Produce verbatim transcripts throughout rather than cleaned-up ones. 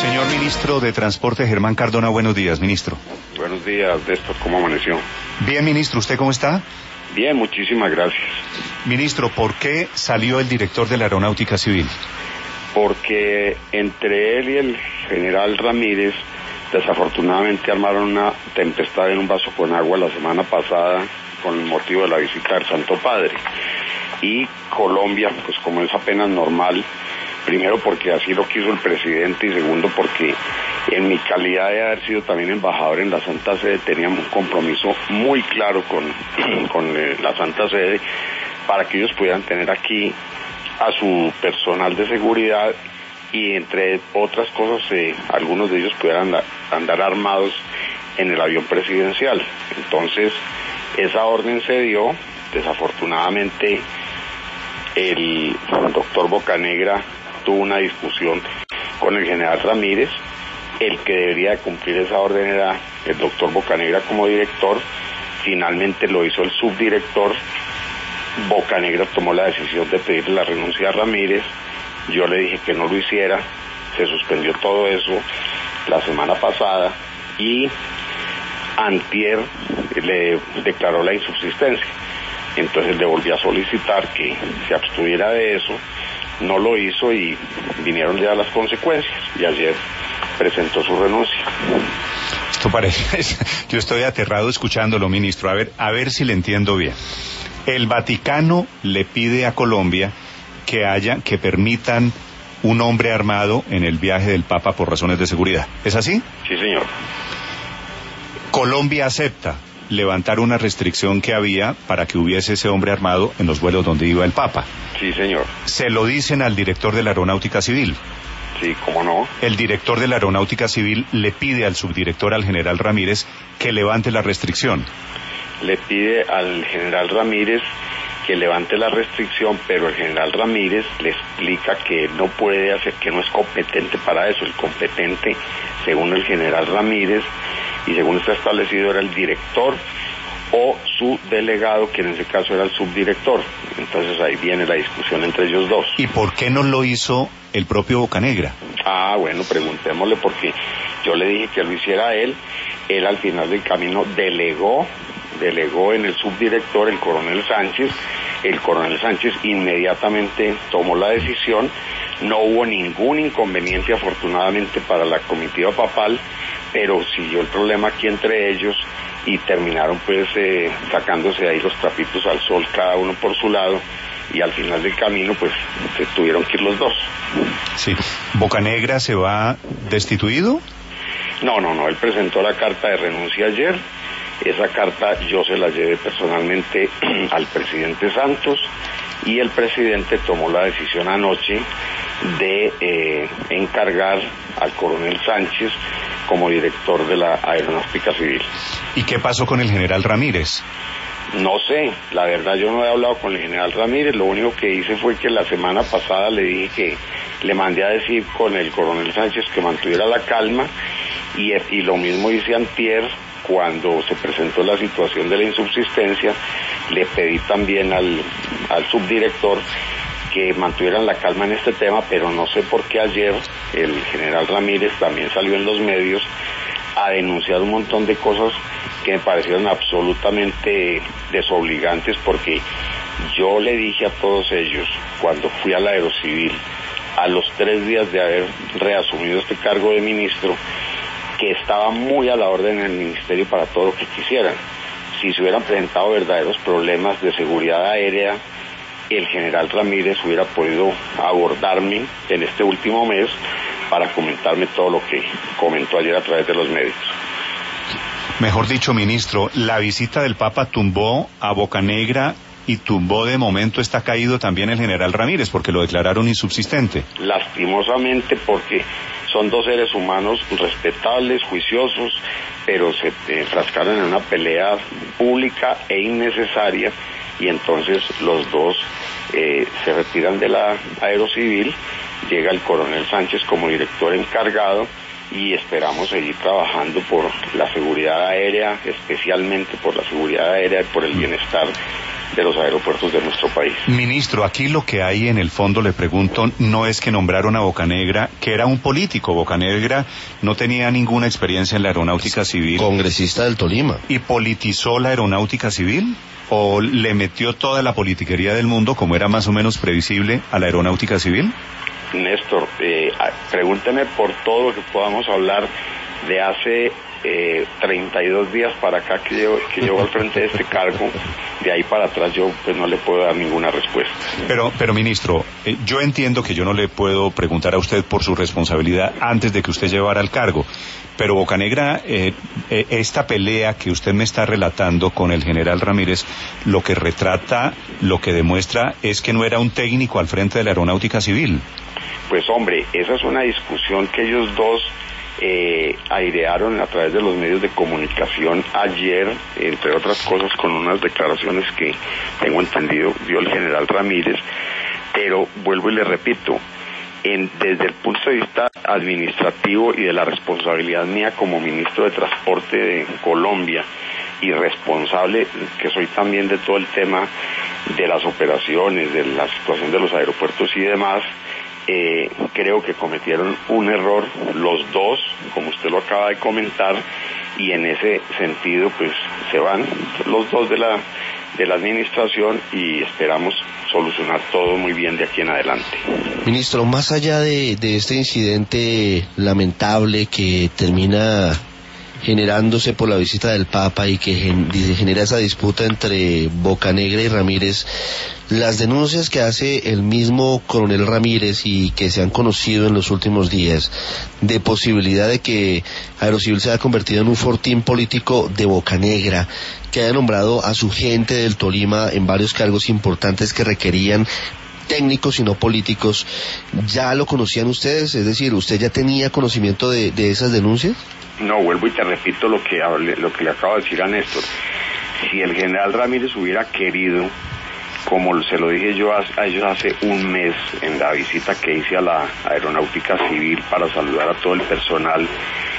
Señor ministro de Transporte, Germán Cardona, buenos días, ministro. Buenos días, Néstor, ¿cómo amaneció? Bien, ministro, ¿usted cómo está? Bien, muchísimas gracias. Ministro, ¿por qué salió el director de la Aeronáutica Civil? Porque entre él y el general Ramírez, desafortunadamente armaron una tempestad en un vaso con agua la semana pasada con el motivo de la visita del Santo Padre. Y Colombia, pues como es apenas normal, primero porque así lo quiso el presidente y segundo porque en mi calidad de haber sido también embajador en la Santa Sede teníamos un compromiso muy claro con, con eh, la Santa Sede para que ellos pudieran tener aquí a su personal de seguridad y entre otras cosas eh, algunos de ellos pudieran andar armados en el avión presidencial. Entonces esa orden se dio, desafortunadamente el doctor Bocanegra tuvo una discusión con el general Ramírez. El que debería de cumplir esa orden era el doctor Bocanegra como director, finalmente lo hizo el subdirector. Bocanegra tomó la decisión de pedirle la renuncia a Ramírez, yo le dije que no lo hiciera, se suspendió todo eso la semana pasada y antier le declaró la insubsistencia. Entonces le volví a solicitar que se abstuviera de eso, no lo hizo y vinieron ya las consecuencias y ayer presentó su renuncia. Esto parece, yo estoy aterrado escuchándolo, ministro, a ver, a ver si le entiendo bien. El Vaticano le pide a Colombia que haya, que permitan un hombre armado en el viaje del Papa por razones de seguridad, ¿es así? Sí, señor. Colombia acepta levantar una restricción que había para que hubiese ese hombre armado en los vuelos donde iba el Papa. Sí, señor. Se lo dicen al director de la Aeronáutica Civil. Sí, cómo no. El director de la Aeronáutica Civil le pide al subdirector, al general Ramírez, que levante la restricción. Le pide al general Ramírez que levante la restricción, pero el general Ramírez le explica que no puede hacer, que no es competente para eso. El competente, según el general Ramírez, y según está establecido, era el director o su delegado, que en ese caso era el subdirector. Entonces ahí viene la discusión entre ellos dos. ¿Y por qué no lo hizo el propio Bocanegra? Ah, bueno, preguntémosle, porque yo le dije que lo hiciera él. Él al final del camino delegó, delegó en el subdirector, el coronel Sánchez. El coronel Sánchez inmediatamente tomó la decisión. No hubo ningún inconveniente, afortunadamente, para la comitiva papal, pero siguió el problema aquí entre ellos y terminaron pues eh, sacándose ahí los trapitos al sol, cada uno por su lado, y al final del camino pues se tuvieron que ir los dos. Sí. ¿Bocanegra se va destituido? No, no, no, él presentó la carta de renuncia ayer. Esa carta yo se la llevé personalmente al presidente Santos y el presidente tomó la decisión anoche de eh, encargar al coronel Sánchez como director de la Aeronáutica Civil. ¿Y qué pasó con el general Ramírez? No sé, la verdad yo no he hablado con el general Ramírez, lo único que hice fue que la semana pasada le dije que le mandé a decir con el coronel Sánchez que mantuviera la calma y, y lo mismo hice antier cuando se presentó la situación de la insubsistencia, le pedí también al, al subdirector que mantuvieran la calma en este tema, pero no sé por qué ayer el general Ramírez también salió en los medios a denunciar un montón de cosas que me parecieron absolutamente desobligantes, porque yo le dije a todos ellos, cuando fui a la Aerocivil, a los tres días de haber reasumido este cargo de ministro, que estaba muy a la orden en el ministerio para todo lo que quisieran. Si se hubieran presentado verdaderos problemas de seguridad aérea, el general Ramírez hubiera podido abordarme en este último mes para comentarme todo lo que comentó ayer a través de los medios. Mejor dicho, ministro, la visita del Papa tumbó a Bocanegra y tumbó de momento, está caído también el general Ramírez, porque lo declararon insubsistente. Lastimosamente, porque son dos seres humanos respetables, juiciosos, pero se enfrascaron en una pelea pública e innecesaria, y entonces los dos eh, se retiran de la Aerocivil, llega el coronel Sánchez como director encargado, y esperamos seguir trabajando por la seguridad aérea, especialmente por la seguridad aérea y por el bienestar de los aeropuertos de nuestro país. Ministro, aquí lo que hay en el fondo, le pregunto, no es que nombraron a Bocanegra, que era un político. Bocanegra no tenía ninguna experiencia en la aeronáutica civil. Congresista del Tolima. ¿Y politizó la aeronáutica civil? ¿O le metió toda la politiquería del mundo, como era más o menos previsible, a la aeronáutica civil? Néstor, eh, pregúnteme por todo lo que podamos hablar de hace eh, treinta y dos días para acá que llevo, que llevo al frente de este cargo. De ahí para atrás yo pues no le puedo dar ninguna respuesta. Pero, pero ministro, eh, yo entiendo que yo no le puedo preguntar a usted por su responsabilidad antes de que usted llevara el cargo. Pero Bocanegra, eh, eh, esta pelea que usted me está relatando con el general Ramírez, lo que retrata, lo que demuestra es que no era un técnico al frente de la aeronáutica civil. Pues hombre, esa es una discusión que ellos dos eh, airearon a través de los medios de comunicación ayer, entre otras cosas con unas declaraciones que tengo entendido dio el general Ramírez, pero vuelvo y le repito, En, desde el punto de vista administrativo y de la responsabilidad mía como ministro de Transporte de Colombia y responsable que soy también de todo el tema de las operaciones, de la situación de los aeropuertos y demás, eh, creo que cometieron un error los dos, como usted lo acaba de comentar, y en ese sentido pues se van los dos de la de la administración y esperamos solucionar todo muy bien de aquí en adelante. Ministro, más allá de, de este incidente lamentable que termina generándose por la visita del Papa y que gen, genera esa disputa entre Bocanegra y Ramírez, las denuncias que hace el mismo coronel Ramírez y que se han conocido en los últimos días de posibilidad de que Aerocivil se haya convertido en un fortín político de Bocanegra, que haya nombrado a su gente del Tolima en varios cargos importantes que requerían técnicos y no políticos, ¿ya lo conocían ustedes? Es decir, ¿usted ya tenía conocimiento de, de esas denuncias? No, vuelvo y te repito lo que hablé, lo que le acabo de decir a Néstor. Si el general Ramírez hubiera querido, como se lo dije yo a, a ellos hace un mes en la visita que hice a la aeronáutica civil para saludar a todo el personal,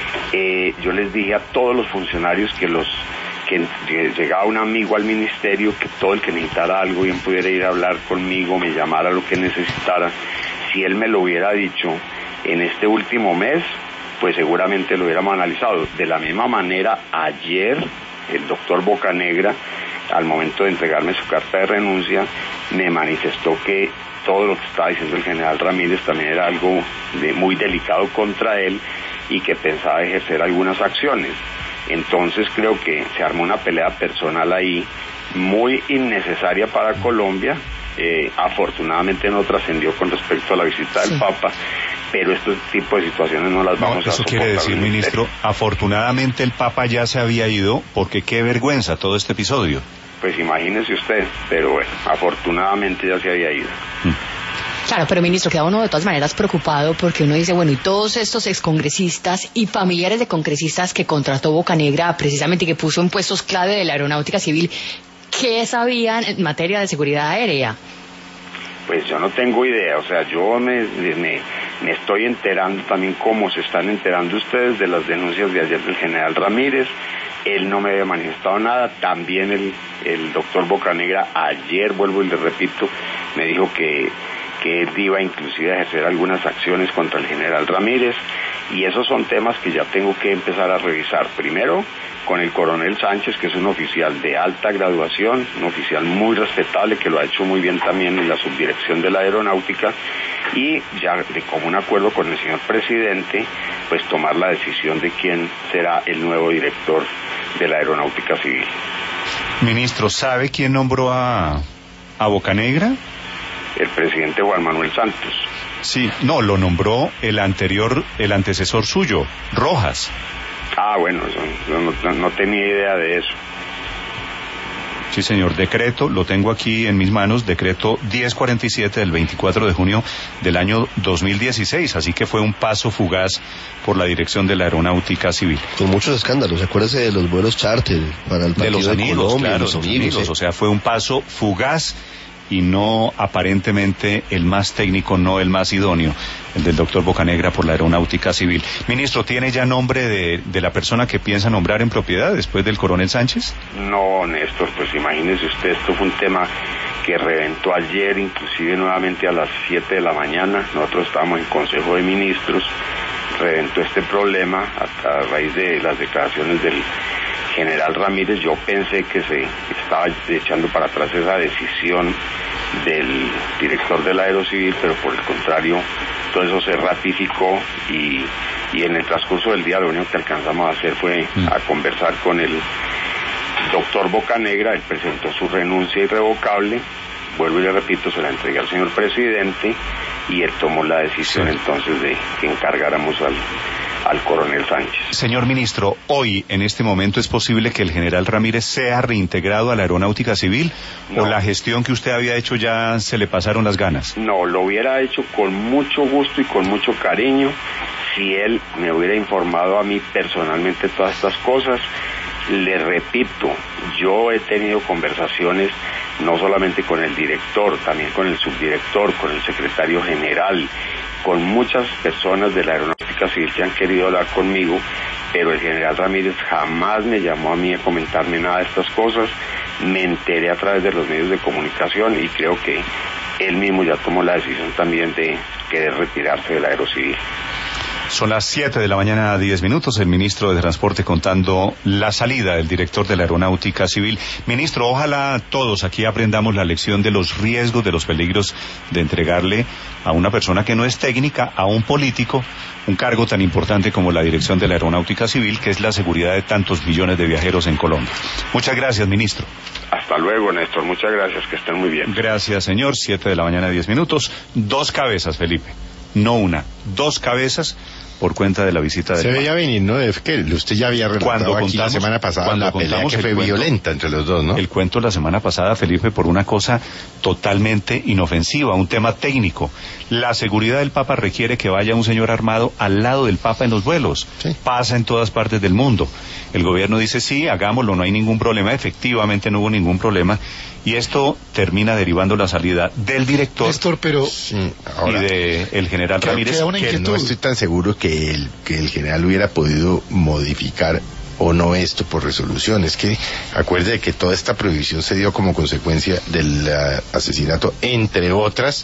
eh, yo les dije a todos los funcionarios que los que llegaba un amigo al ministerio, que todo el que necesitara algo bien pudiera ir a hablar conmigo, me llamara lo que necesitara. Si él me lo hubiera dicho en este último mes, pues seguramente lo hubiéramos analizado. De la misma manera, ayer el doctor Bocanegra, al momento de entregarme su carta de renuncia, me manifestó que todo lo que estaba diciendo el general Ramírez también era algo de muy delicado contra él y que pensaba ejercer algunas acciones. Entonces creo que se armó una pelea personal ahí muy innecesaria para Colombia. Eh, afortunadamente no trascendió con respecto a la visita del sí. Papa, pero este tipo de situaciones no las vamos no, a soportar. Eso quiere decir, ministro, afortunadamente el Papa ya se había ido, porque qué vergüenza todo este episodio. Pues imagínese usted, pero bueno, afortunadamente ya se había ido. Mm. Claro, pero ministro, queda uno de todas maneras preocupado porque uno dice, bueno, y todos estos excongresistas y familiares de congresistas que contrató Bocanegra, precisamente que puso en puestos clave de la aeronáutica civil, ¿qué sabían en materia de seguridad aérea? Pues yo no tengo idea, o sea, yo me, me, me estoy enterando también cómo se están enterando ustedes de las denuncias de ayer del general Ramírez. Él no me había manifestado nada, también el, el doctor Bocanegra ayer, vuelvo y le repito, me dijo que que él iba inclusive a ejercer algunas acciones contra el general Ramírez, y esos son temas que ya tengo que empezar a revisar. Primero, con el coronel Sánchez, que es un oficial de alta graduación, un oficial muy respetable, que lo ha hecho muy bien también en la subdirección de la aeronáutica, y ya de común acuerdo con el señor presidente, pues tomar la decisión de quién será el nuevo director de la aeronáutica civil. Ministro, ¿sabe quién nombró a, a Bocanegra? El presidente Juan Manuel Santos. Sí, no, lo nombró el anterior, el antecesor suyo, Rojas. Ah, bueno, eso, yo no, no, no tenía idea de eso. Sí, señor, decreto, lo tengo aquí en mis manos, decreto diez cuarenta y siete del veinticuatro de junio del año dos mil dieciséis, así que fue un paso fugaz por la dirección de la aeronáutica civil. Con muchos escándalos, acuérdese de los vuelos charter para el partido de los amigos, de Colombia, claro, los amigos, amigos sí. O sea, fue un paso fugaz y no aparentemente el más técnico, no el más idóneo, el del doctor Bocanegra por la Aeronáutica Civil. Ministro, ¿tiene ya nombre de, de la persona que piensa nombrar en propiedad después del coronel Sánchez? No, Néstor, pues imagínese usted, esto fue un tema que reventó ayer, inclusive nuevamente a las siete de la mañana. Nosotros estábamos en Consejo de Ministros, reventó este problema a, a raíz de las declaraciones del general Ramírez. Yo pensé que se estaba echando para atrás esa decisión del director de la Aerocivil, pero por el contrario, todo eso se ratificó y, y en el transcurso del día lo único que alcanzamos a hacer fue mm. a conversar con el doctor Bocanegra. Él presentó su renuncia irrevocable, vuelvo y le repito, se la entregué al señor presidente y él tomó la decisión sí. entonces de que encargáramos al al coronel Sánchez. Señor ministro, hoy, en este momento, ¿es posible que el general Ramírez sea reintegrado a la Aeronáutica Civil? No. ¿O la gestión que usted había hecho ya se le pasaron las ganas? No, lo hubiera hecho con mucho gusto y con mucho cariño si él me hubiera informado a mí personalmente todas estas cosas. Le repito, yo he tenido conversaciones no solamente con el director, también con el subdirector, con el secretario general, con muchas personas de la Aeronáutica Civil que han querido hablar conmigo, pero el general Ramírez jamás me llamó a mí a comentarme nada de estas cosas. Me enteré a través de los medios de comunicación y creo que él mismo ya tomó la decisión también de querer retirarse de la Aerocivil. Son las siete de la mañana, diez minutos, el ministro de Transporte contando la salida del director de la Aeronáutica Civil. Ministro, ojalá todos aquí aprendamos la lección de los riesgos, de los peligros de entregarle a una persona que no es técnica, a un político, un cargo tan importante como la dirección de la Aeronáutica Civil, que es la seguridad de tantos millones de viajeros en Colombia. Muchas gracias, ministro. Hasta luego, Néstor. Muchas gracias, que estén muy bien. Gracias, señor. siete de la mañana, diez minutos. Dos cabezas, Felipe. No una, dos cabezas por cuenta de la visita del Se veía venir, ¿no? Es que usted ya había relatado aquí la semana pasada la pelea que fue violenta entre los dos, ¿no? El cuento la semana pasada, Felipe, por una cosa totalmente inofensiva, un tema técnico. La seguridad del Papa requiere que vaya un señor armado al lado del Papa en los vuelos. Sí. Pasa en todas partes del mundo. El gobierno dice, sí, hagámoslo, no hay ningún problema. Efectivamente no hubo ningún problema. Y esto termina derivando la salida del director Néstor, pero, sí, ahora, y de el general Ramírez. Que no estoy tan seguro que el, que el general hubiera podido modificar o no esto por resolución. Es que acuerde de que toda esta prohibición se dio como consecuencia del uh, asesinato, entre otras,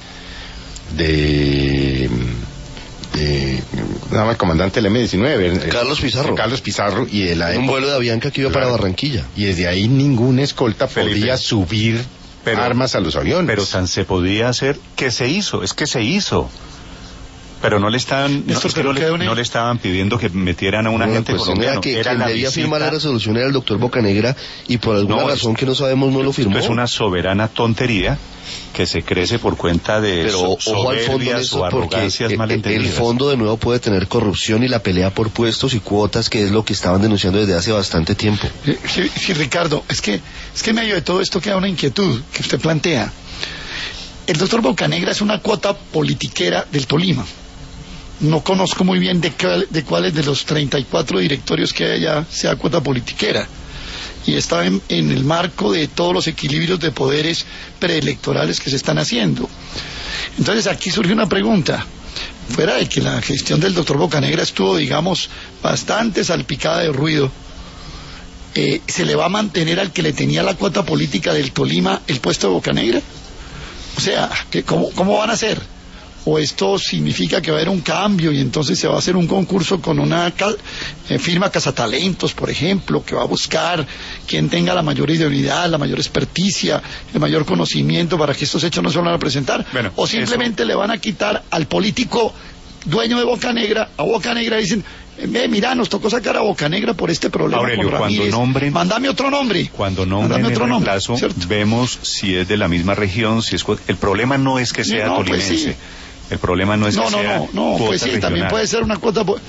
de... de nada más el comandante del eme diecinueve, Carlos Pizarro. Carlos Pizarro y de la un vuelo de Avianca que iba claro, para Barranquilla. Y desde ahí ningún escolta Felipe, podía subir pero, armas a los aviones. Pero tan se podía hacer que se hizo, es que se hizo. Pero no le estaban, no, es que no, le, una... no le estaban pidiendo que metieran a un agente pues colombiano. Que, era quien la debía visita... firmar la resolución era el doctor Bocanegra y por alguna no, razón es, que no sabemos no lo firmó. Esto es una soberana tontería que se crece por cuenta de Pero so, ojo al fondo de eso, o arrogancias porque malentendidas. El fondo de nuevo puede tener corrupción y la pelea por puestos y cuotas, que es lo que estaban denunciando desde hace bastante tiempo. Sí, sí, Ricardo, es que, es que en medio de todo esto queda una inquietud que usted plantea. El doctor Bocanegra es una cuota politiquera del Tolima. No conozco muy bien de, cuál, de cuáles de los treinta y cuatro directorios que hay allá sea cuota politiquera. Y está en, en el marco de todos los equilibrios de poderes preelectorales que se están haciendo. Entonces aquí surge una pregunta. Fuera de que la gestión del doctor Bocanegra estuvo, digamos, bastante salpicada de ruido, eh, ¿se le va a mantener al que le tenía la cuota política del Tolima el puesto de Bocanegra? O sea, ¿qué, cómo, ¿cómo van a hacer? ¿O esto significa que va a haber un cambio y entonces se va a hacer un concurso con una eh, firma cazatalentos, por ejemplo, que va a buscar quien tenga la mayor idoneidad, la mayor experticia, el mayor conocimiento para que estos hechos no se van a presentar? Bueno, o simplemente eso... le van a quitar al político dueño de Bocanegra, a Bocanegra dicen, eh, mira, nos tocó sacar a Bocanegra por este problema. Aurelio, con Ramírez, cuando nombren, mándame otro nombre. Cuando nombren el reemplazo, vemos si es de la misma región, si es... El problema no es que sea no, tolimense. Pues sí. El problema no es no, que no, sea no, no, pues sí, regional. También puede ser una cuota.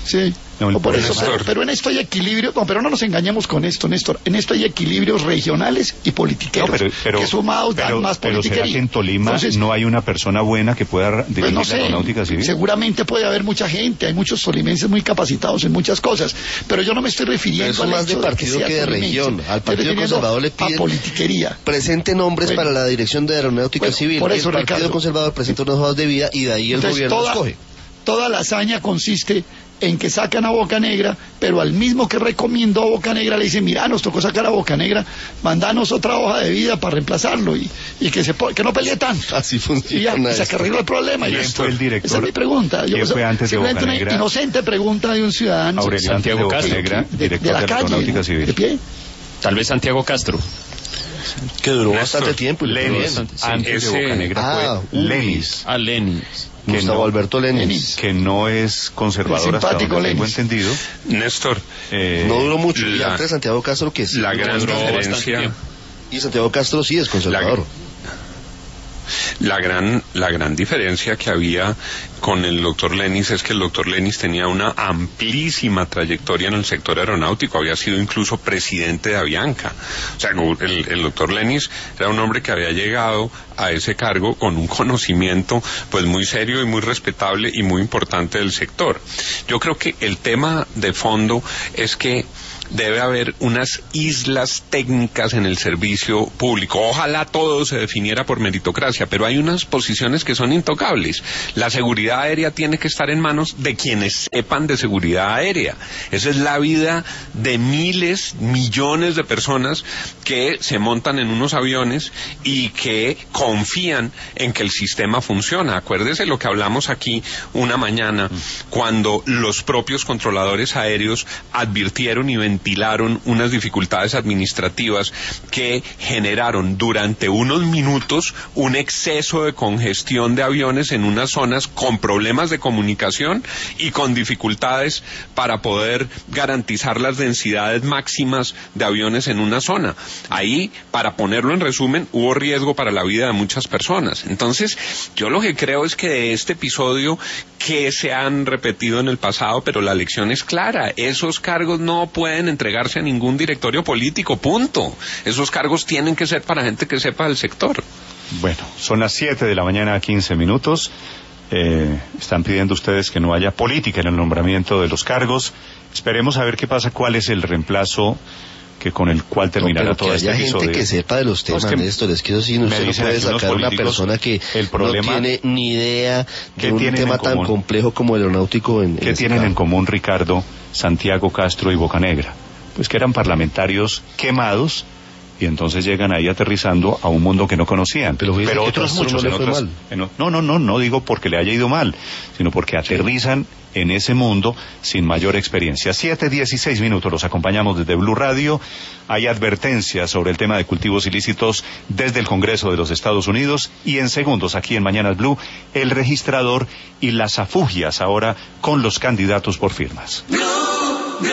Sí, No, el no, por problema- eso, pero, pero en esto hay equilibrio, no, pero no nos engañemos con esto, Néstor, en esto hay equilibrios regionales y politiqueros, No, pero, pero, que sumados dan pero, más pero ¿será politiquería. que en Tolima Entonces, no hay una persona buena que pueda dirigir pues no la sé, aeronáutica civil? seguramente puede haber mucha gente, hay muchos tolimenses muy capacitados en muchas cosas, pero yo no me estoy refiriendo Eso al más hecho de partido sea que de tolimense. región. Al Estoy Partido refiriendo Conservador le a piden politiquería. presente nombres Bueno. para la dirección de aeronáutica Bueno, civil. por eso, el Partido Ricardo. Conservador presenta unos hojas de vida y de ahí el Entonces, gobierno toda, escoge. toda la hazaña consiste en que sacan a Bocanegra, pero al mismo que recomendó a Bocanegra le dicen, mira, nos tocó sacar a Bocanegra, mandanos otra hoja de vida para reemplazarlo y, y que se po- que no pelee tanto. Así Y ya, funciona y se esto. arregló el problema. y ¿Quién listo. fue el director? Esa es mi pregunta. Yo, ¿Quién o sea, fue antes de simplemente una Bocanegra? inocente pregunta de un ciudadano. Aurelio antes de Santiago Castro. Bocanegra, de, director de de, la la calle, aeronáutica civil. de pie. Tal vez Santiago Castro. Que duró Néstor, bastante tiempo. y le fue Lenis, bien. Sí, antes ese- de Bocanegra Ah, fue uy. Lenis, A Lenin. que Gustavo no- Alberto Lenin. Lenin. que no es conservador hasta Simpático, donde tengo Lenis. entendido. Néstor, Eh, No duró mucho. Y la- antes de Santiago Castro, que sí. la duró gran bastante. bastante diferencia, tiempo. Y Santiago Castro sí es conservador. la gran, la gran diferencia que había con el doctor Lenis es que el doctor Lenis tenía una amplísima trayectoria en el sector aeronáutico, había sido incluso presidente de Avianca. O sea, el, el doctor Lenis era un hombre que había llegado a ese cargo con un conocimiento pues muy serio y muy respetable y muy importante del sector. Yo creo que el tema de fondo es que debe haber unas islas técnicas en el servicio público. Ojalá todo se definiera por meritocracia, pero hay unas posiciones que son intocables. La seguridad aérea tiene que estar en manos de quienes sepan de seguridad aérea. Esa es la vida de miles, millones de personas que se montan en unos aviones y que confían en que el sistema funciona. Acuérdese lo que hablamos aquí una mañana, cuando los propios controladores aéreos advirtieron y ventilaron unas dificultades administrativas que generaron durante unos minutos un exceso de congestión de aviones en unas zonas con problemas de comunicación y con dificultades para poder garantizar las densidades máximas de aviones en una zona. Ahí, para ponerlo en resumen, hubo riesgo para la vida de muchas personas. Entonces, yo lo que creo es que de este episodio que se han repetido en el pasado, pero la lección es clara, esos cargos no pueden entregarse a ningún directorio político, punto. Esos cargos tienen que ser para gente que sepa del sector. Bueno, son las siete de la mañana, quince minutos. Eh, están pidiendo ustedes que no haya política en el nombramiento de los cargos. Esperemos a ver qué pasa, cuál es el reemplazo que con el cual terminará No, pero todo que este haya episodio. gente que sepa de los temas, No, es que Néstor, es que eso sí, me usted no dicen puede aquí unos sacar a una políticos, persona que el problema- no tiene ni idea ¿Qué de un tienen tema en tan común? complejo como el aeronáutico en, ¿Qué en tienen este en campo. común Ricardo, Santiago Castro y Bocanegra? Pues que eran parlamentarios quemados y entonces llegan ahí aterrizando a un mundo que no conocían. Pero fíjese que otros Castro muchos no le en fue otras- mal. en- no, no, no, no digo porque le haya ido mal, sino porque aterrizan en ese mundo sin mayor experiencia. Siete, dieciséis minutos, los acompañamos desde Blue Radio. Hay advertencias sobre el tema de cultivos ilícitos desde el Congreso de los Estados Unidos y en segundos aquí en Mañanas Blue, el registrador y las afugias ahora con los candidatos por firmas. Blue